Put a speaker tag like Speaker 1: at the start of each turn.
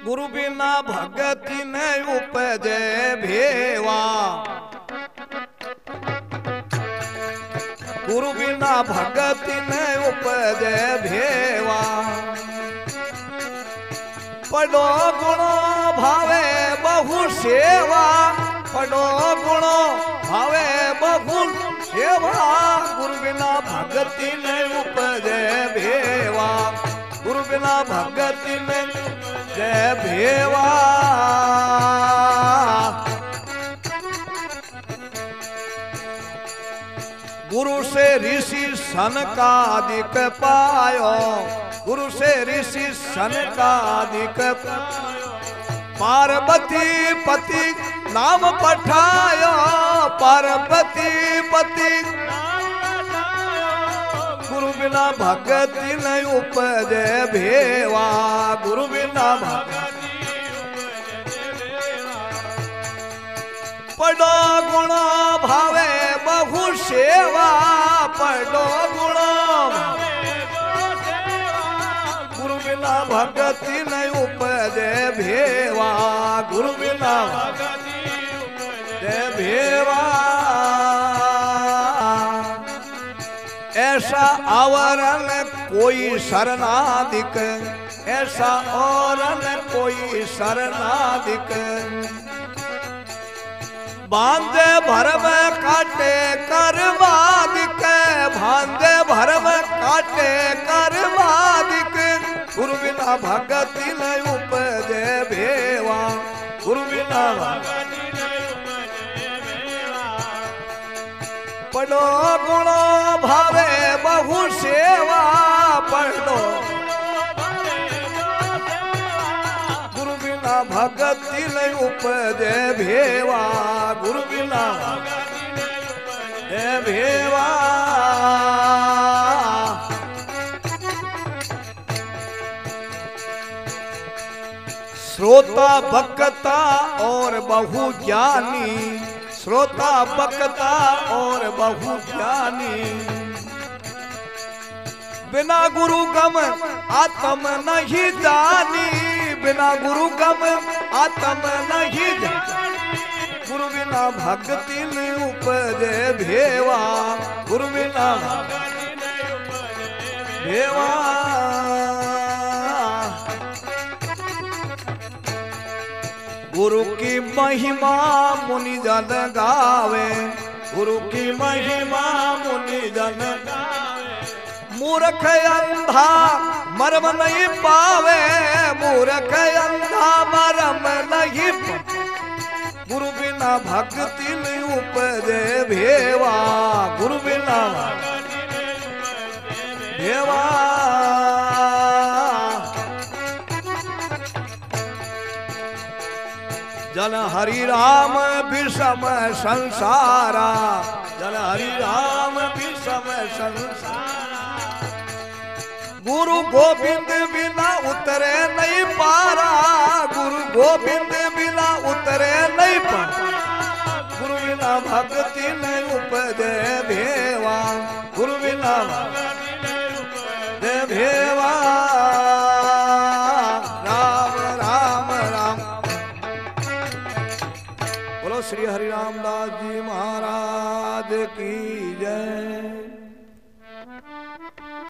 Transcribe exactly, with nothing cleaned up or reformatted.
Speaker 1: गुरु बिना भगति ने उपजे भेवा, गुरु बिना भगति ने उपजे भेवा। पढ़ो गुणो भावे बहु सेवा, पढ़ो गुणो भावे बहु सेवा। गुरु बिना भगति ने उपजे भेवा, गुरु बिना भगति ने जय भेवा। गुरु से ऋषि सनकादिक पायो, गुरु से ऋषि सनकादिक पार्वती पति नाम पठायो, पार्वती पति गुरु बिना भगति नहीं उपजे भेवा, गुरु बिना भगति पढ़ो गुणो भावे बहु सेवा, पढ़ो गुणो गुरु बिना भगति नहीं उपजे भेवा, गुरु बिना भगति भेवा। ऐसा आवरण कोई शरणादिक, ऐसा औरन कोई शरणादिक। बांधे भरम काटे करवादिक, बांधे भरम काटे करवादिक। गुरु बिना भगति नहीं उपजे भेवा, गुरु बिना भगति नहीं उपजे भेवा। पढ़ो गुणो भावे बहु सेवा, पढ़ो गुरु बिना भगति नहीं उपजे भेवा, गुरु बिना भगति भेवा। श्रोता बकता और बहु ज्ञानी, श्रोता बकता और बहु ज्ञानी। बिना गुरु गम आत्म नहीं जानी, बिना गुरु गम आत्म नहीं जानी। गुरु बिना भक्ति नहीं उपजे भेवा, गुरु बिना भक्ति नहीं उपजे भेवा। गुरु की महिमा मुनि जन गावे, गुरु की महिमा मुनि जन गावे। मूर्ख अंधा मर्म नहीं पावे, मूर्ख अंधा मर्म नहीं पावे। गुरु बिना भक्ति नहीं उपजे भेवा, गुरु बिना भक्ति नहीं उपजे भेवा। जन हरि राम विषम संसारा, जन हरि राम विषम संसारा। गुरु गोविंद बिना उतरे नहीं पारा, गुरु गोविंद बिना उतरे नहीं पारा। गुरु बिना भक्ति नहीं उपजे भेवा, गुरु बिना भक्ति नहीं उपजे भेवा।